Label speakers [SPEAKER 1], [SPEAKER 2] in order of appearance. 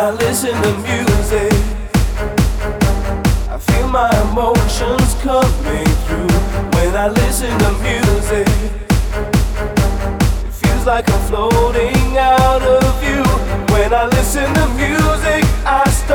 [SPEAKER 1] I listen to music. I feel my emotions coming through when I listen to music. It feels like I'm floating out of you when I listen to